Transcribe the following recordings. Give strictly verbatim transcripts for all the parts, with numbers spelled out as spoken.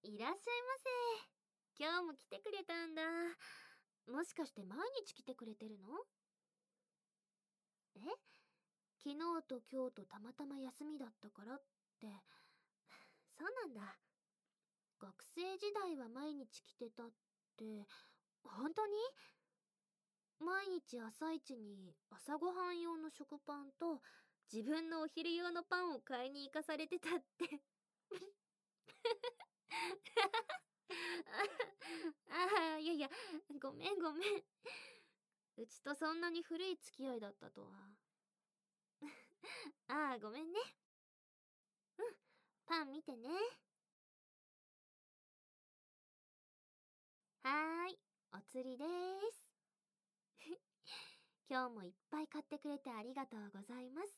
いらっしゃいませ。今日も来てくれたんだ。もしかして毎日来てくれてるの？え？昨日と今日とたまたま休みだったからって。そうなんだ。学生時代は毎日来てたって、本当に？毎日朝一に朝ごはん用の食パンと自分のお昼用のパンを買いに行かされてたって。ああ、いやいや、ごめんごめん。うちとそんなに古い付き合いだったとは。ああ、ごめんね。うん、パン見てね。はーい、お釣りです。今日もいっぱい買ってくれてありがとうございます。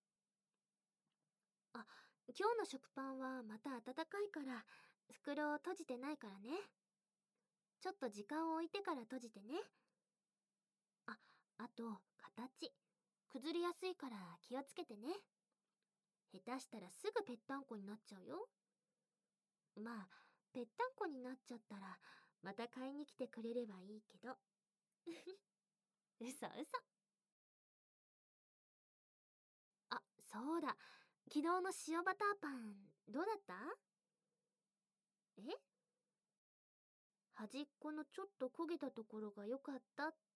あ、今日の食パンはまた温かいから、袋を閉じてないからね。ちょっと時間を置いてから閉じてね。あ、あと、形。崩れやすいから気をつけてね。下手したらすぐぺったんこになっちゃうよ。まあ、ぺったんこになっちゃったら、また買いに来てくれればいいけど。うそうそ。あ、そうだ。昨日の塩バターパン、どうだった？え？端っこのちょっと焦げたところが良かったって。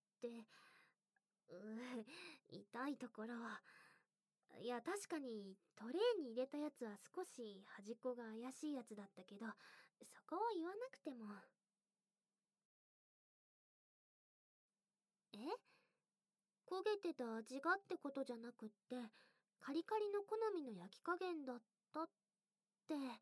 うー、痛いところ。いや、確かにトレーに入れたやつは少し端っこが怪しいやつだったけど、そこを言わなくても。え？焦げてた味がってことじゃなくって、カリカリの好みの焼き加減だったって。は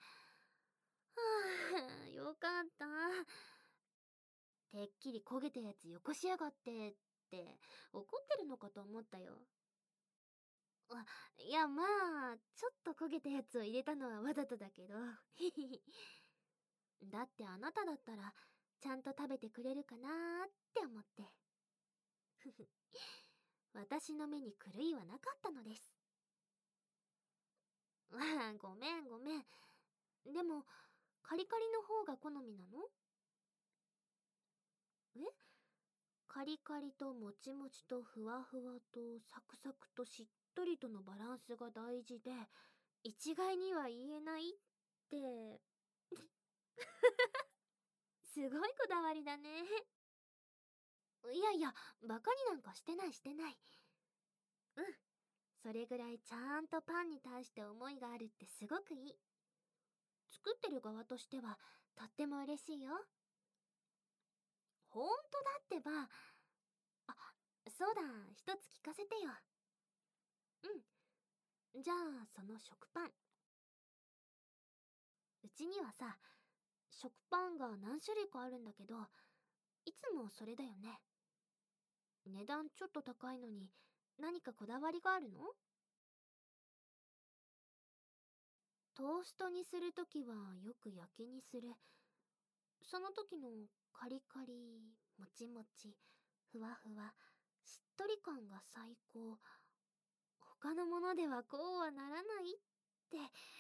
あ、よかった。てっきり焦げたやつよこしやがってって怒ってるのかと思ったよ。あ、いやまあ、ちょっと焦げたやつを入れたのはわざとだけど。だってあなただったらちゃんと食べてくれるかなーって思って。私の目に狂いはなかったのです。ああ、ごめんごめん。でも、カリカリの方が好みなの？え？カリカリともちもちとふわふわとサクサクとしっとりとのバランスが大事で、一概には言えないって。すごいこだわりだね。いやいや、バカになんかしてないしてない。うん。それぐらいちゃんとパンに対して思いがあるってすごくいい。作ってる側としてはとっても嬉しいよ。ほんとだってば。あ、そうだ、一つ聞かせてよ。うん。じゃあ、その食パン。うちにはさ、食パンが何種類かあるんだけど、いつもそれだよね。値段ちょっと高いのに、何かこだわりがあるの？トーストにするときはよく焼きにする。その時のカリカリ、もちもち、ふわふわ、しっとり感が最高。他のものではこうはならないって。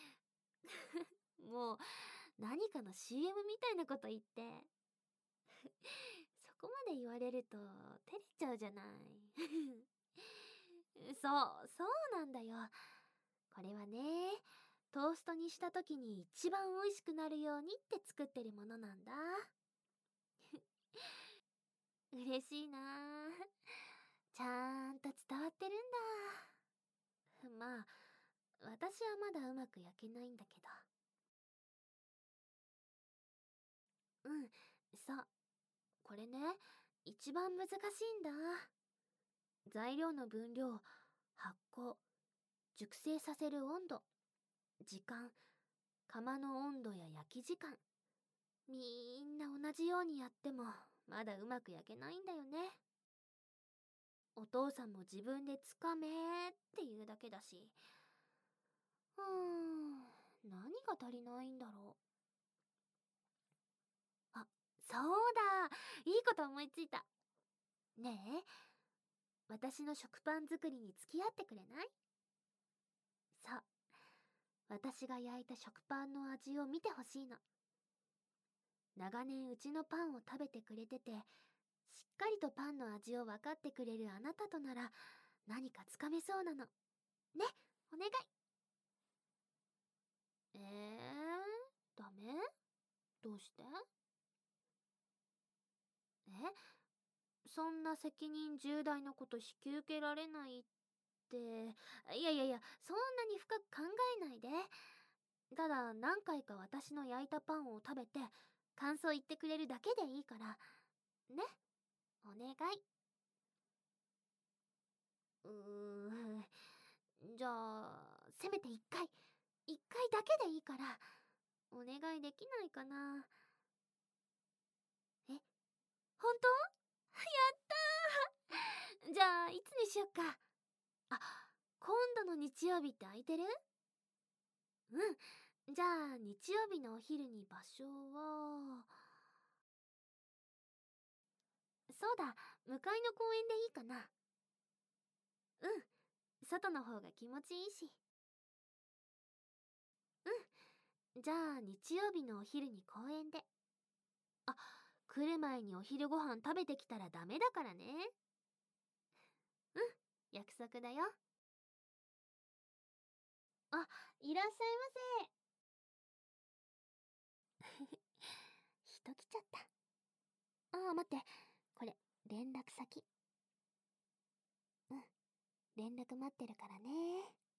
もう何かの シーエム みたいなこと言って。そこまで言われると照れちゃうじゃない。そう、そうなんだよ。これはね、トーストにした時に一番美味しくなるようにって作ってるものなんだ。嬉しいなあ。ちゃんと伝わってるんだ。まあ、私はまだうまく焼けないんだけど。うん、そう。これね、一番難しいんだ。材料の分量、発酵、熟成させる温度、時間、窯の温度や焼き時間。みんな同じようにやっても、まだうまく焼けないんだよね。お父さんも自分でつかめーって言うだけだし。うーん、何が足りないんだろう。あ、そうだ、いいこと思いついた。ねえ、私の食パン作りに付き合ってくれない？そう、私が焼いた食パンの味を見てほしいの。 長年うちのパンを食べてくれてて、しっかりとパンの味を分かってくれるあなたとなら何かつかめそうなの。ね、お願い。えー、ダメ？どうして？え、そんな責任重大なこと引き受けられないって、いやいやいや、そんなに深く考えないで。ただ何回か私の焼いたパンを食べて感想言ってくれるだけでいいから。ね、お願い。うーん、じゃあ、せめて一回、一回だけでいいから、お願いできないかな。え、本当？やったーじゃあ、いつにしよっか。あ、今度の日曜日って空いてる？うん。じゃあ、日曜日のお昼に場所は、そうだ、向かいの公園でいいかな。うん。外の方が気持ちいいし。うん。じゃあ、日曜日のお昼に公園で。あ、来る前にお昼ご飯食べてきたらダメだからね。うん、約束だよ。あ、いらっしゃいませ。人来ちゃった。ああ、待って。これ、連絡先。うん、連絡待ってるからね。